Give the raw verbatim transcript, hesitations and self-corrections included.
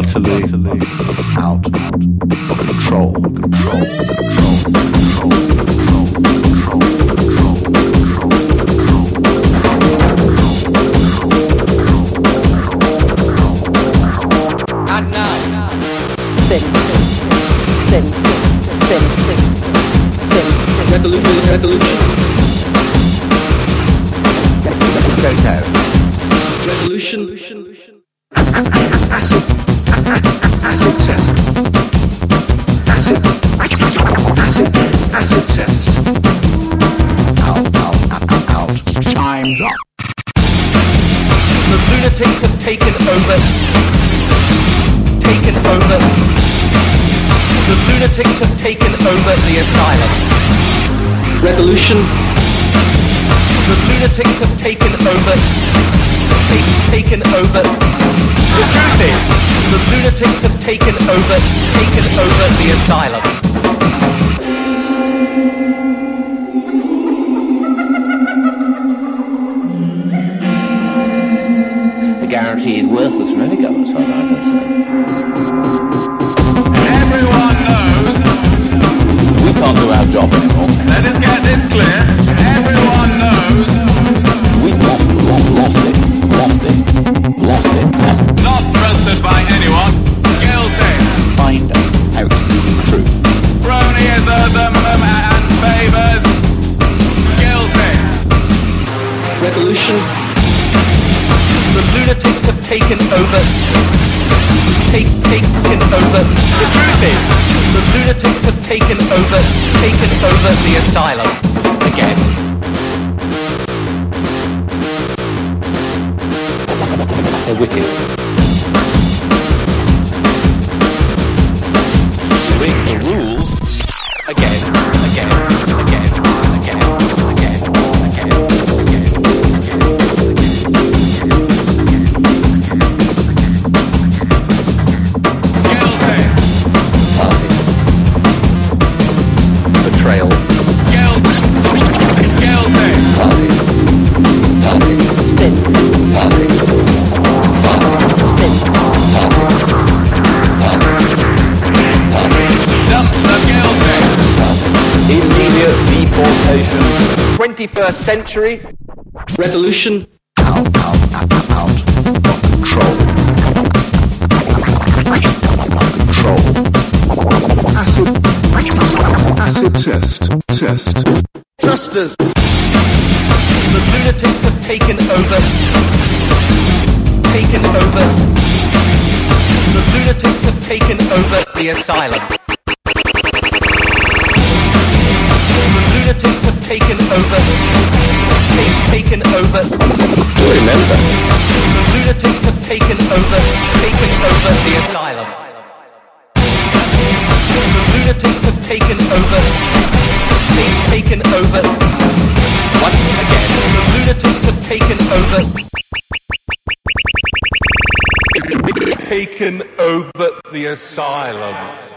utterly, utterly out of control, control, control, control, control, control, control, And now, spin, spin, spin, spin, spin. Revolution, revolution. Stay Revolution. Acid, acid test. Acid, acid, acid test. Out, out, out, out. Time's up. The lunatics have taken over. Taken over. The lunatics have taken over the asylum. Revolution. The lunatics have taken over. Take, taken over. The truth is, the lunatics have taken over. Taken over the asylum. The guarantee is worthless from any government, as far as I'm concerned. Everyone knows. We can't do our job anymore. Let us get this clear. Everyone knows. We've lost, lost, lost it, lost it, lost it. Not trusted by anyone. Guilty. Find out the truth. Cronyism and favours. Guilty. Revolution. The lunatics have taken over. Take, taken over. The truth is, the lunatics have taken over. Taken over the asylum. Again. They're wicked. Break the rules. Again, again, again, again, again, again, again. Guilty. Party. Betrayal. Guilty. Guilty. Party. Party. Spin, Party. Party. spin. Party. Party. Party. Dump the guilty. Immediate deportation. twenty-first century. Revolution. Out, out, out, out of control. Control. Acid, acid test, test. Trust us. The lunatics have taken over. Taken over. The lunatics have taken over the asylum. The lunatics have taken over. Take, taken over. Do remember. The lunatics have taken over. Taken over the asylum. The lunatics have taken over. Take, taken over. Once again, the lunatics have taken over. Taken over the asylum.